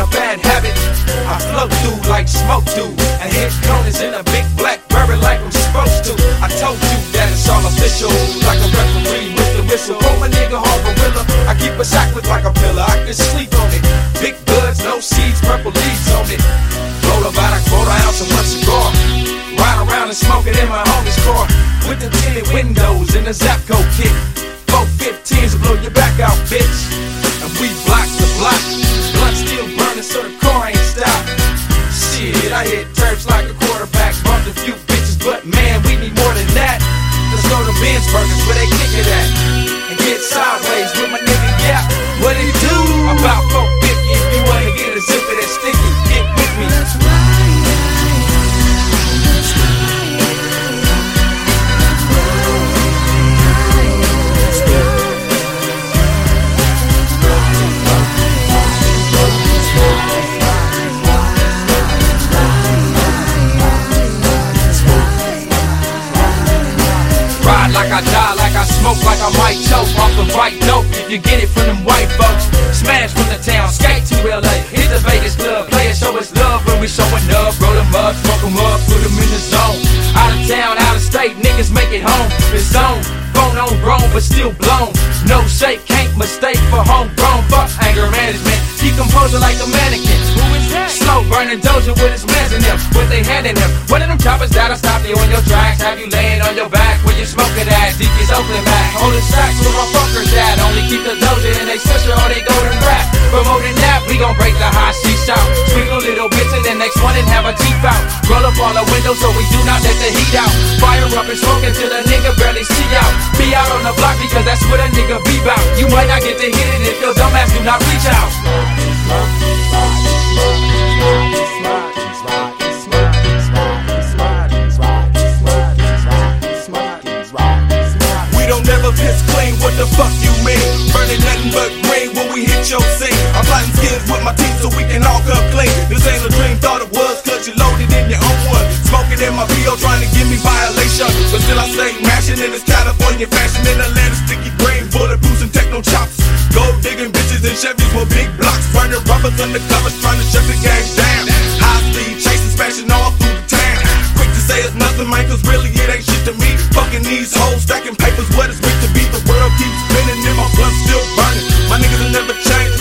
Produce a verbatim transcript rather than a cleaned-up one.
a bad habit. I float through like smoke do, and hit corners in a big blackberry like I'm supposed to. I told you that it's all official, like a referee with the whistle. Roll my nigga hard gorilla, I keep a sack with like a pillar. I can sleep on it. Big buds, no seeds, purple leaves on it. Roll about a quarter ounce of one cigar. Ride around and smoke it in my homie's car, with the tinted windows and the Zapco kit. Four fifteens will blow your back out, bitch. And we block the block. Blunt still burning so the car ain't stopped. Shit, I hit turfs like a quarterback. Bumped a few bitches, but man, we need more than that. Let's go to Ben's Burgers where they kick it at, and get sideways with my nigga Yap. What he do? About four fifty if you wanna get a zipper that's sticky. Get with me. Like I die, like I smoke, like I might choke off the right dope. If you get it from them white folks, smash from the town, skate to L A, hit the Vegas club, play and show us love when we showing up. Roll them up, smoke them up, put them in the zone. Out of town, out of state, niggas make it home. The zone, phone on grown, but still blown. No shake, can't mistake for homegrown. Fuck anger management, keep composure like a mannequin. Who is that? Slow burning Doja with his mans in him, with they hand in him. One of them choppers that'll stop you in your tracks, have you laying on your back when you smoking that. D J's Oakland back, holding sacks where my fuckers at. Only keep the Doja in they swisher or they golden rap. Promoting that, we gon' break the high C out. Sprinkle little bits in the next one and have a teeth out. Roll up all the windows so we do not let the heat out. Fire up and smoke until the nigga barely see out. Be out on the block because that's what a nigga be bout. You might not get to hit it if your dumb ass do not reach out. We don't never piss clean, what the fuck you mean? Burning nothing but green when we hit your scene. I'm plotting skins with my team so we can all come clean. This ain't a dream, thought it was, cause you loaded in your own one. Smoking in my P O trying to give me violation, but still I stay mashing in this California fashion. In Atlanta, sticky green, bulletproofs and techno chops. Gold digging bitches and Chevys with big blocks. Burning rubbers undercovers trying to shut the game down. High speed chasing, smashing all through the town. Quick to say it's nothing, man, cause really it ain't shit to me. Fucking these hoes, stacking papers, what it's meant to be. The world keeps spinning and my blood still burning. My niggas will never change.